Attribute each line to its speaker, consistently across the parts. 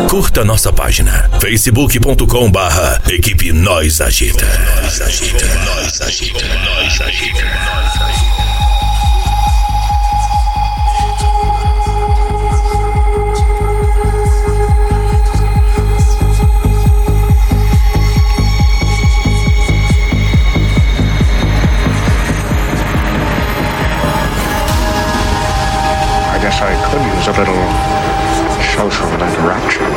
Speaker 1: Curta nossa página facebook.com/equipe Nós Agita. Nós Agita, Nós Agita, Nós Agita.
Speaker 2: I guess I could use a little social interaction.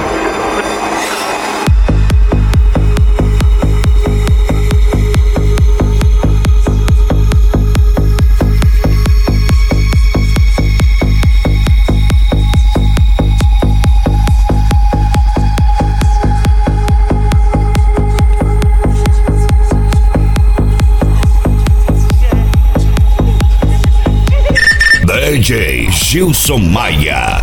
Speaker 3: DJ Gilson Maia.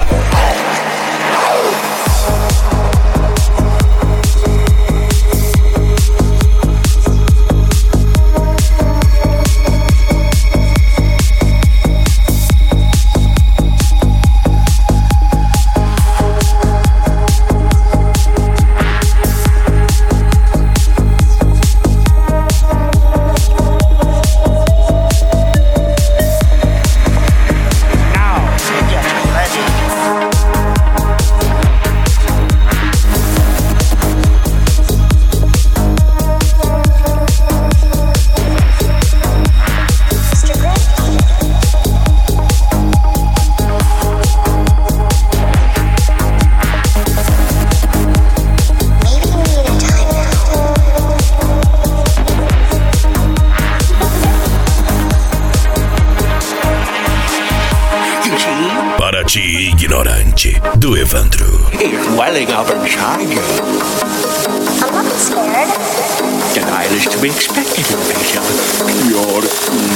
Speaker 1: Ignorante, do Evandro.
Speaker 4: He's welling up inside you.
Speaker 5: I'm not scared.
Speaker 4: Denial is to be expected in Asia. You're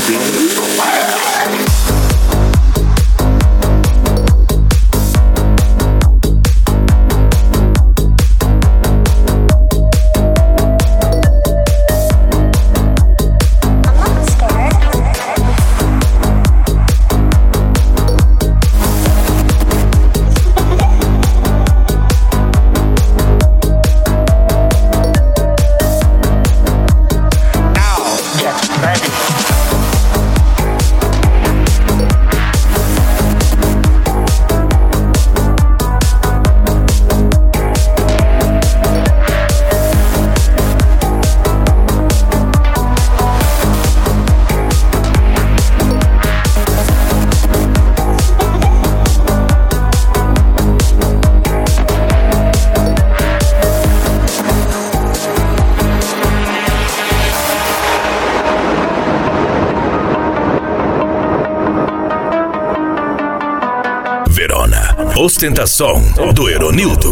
Speaker 1: Ostentação do Eronildo.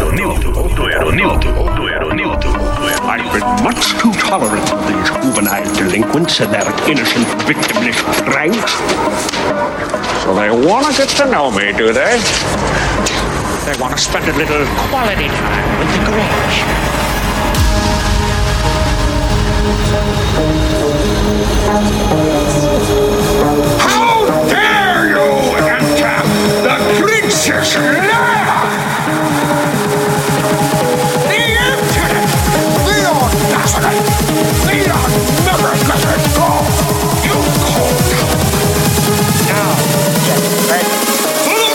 Speaker 2: I've been much too tolerant of these juvenile delinquents and their innocent victimless pranks. So they want to get to know me, do they? They want to spend a little quality time with the Grinch. How dare you enter the Grinch's lair? The impudent, the audacity, the unmitigated gall! You cold coward! Now get ready for the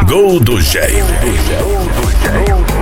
Speaker 3: Gol do Géio.